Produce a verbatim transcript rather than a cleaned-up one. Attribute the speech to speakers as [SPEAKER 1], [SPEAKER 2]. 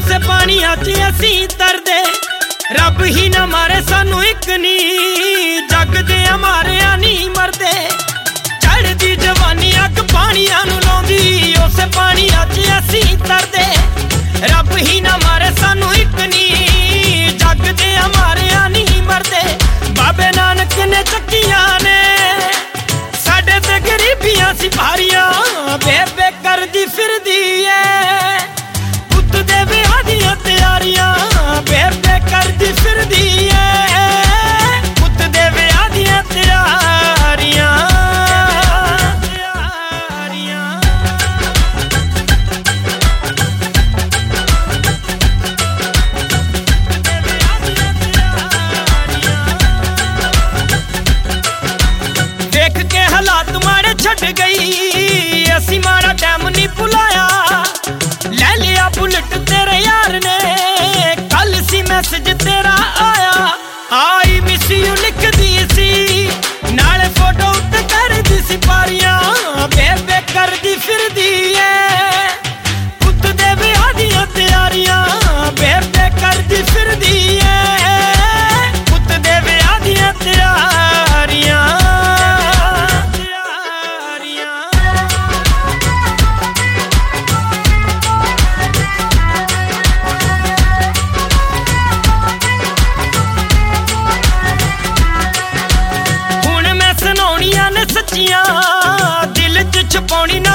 [SPEAKER 1] उसे पानिया च असी तरदे रब ही ना मारे सानू एक नी जग दे मारे नहीं मरदे चढ़दी जवानी अग पानिया नू लाउंदी उसे पानिया च असी तरदे रब ही ना मारे सानू एक नी जग दे मारे नहीं मरदे बाबे नानक ने चक्कियां ने साडे ते गरीबियां सिपारियां बेबे करदी फिरदी ऐ पुत दे विआह दियां तैयारियां बेबे करदी फिरदी ऐ पुत दे विआह दियां तैयारियां देख के हालात माड़े छड़ गई असी माड़ा टाइम नहीं भुलाया ले लिया बुलेट तेरे यार ने कल सी मैसेज तेरा आया आई मिस यू लिख दी सी नाले फोटो उत्ते कर दी सी पारियां बेबे कर दी फिर दी है पुत दे विआह दियां तैयारियां बेबे कर दी फिर दी है पुत दे विआह दियां तैयारियां दिल च छपाउणी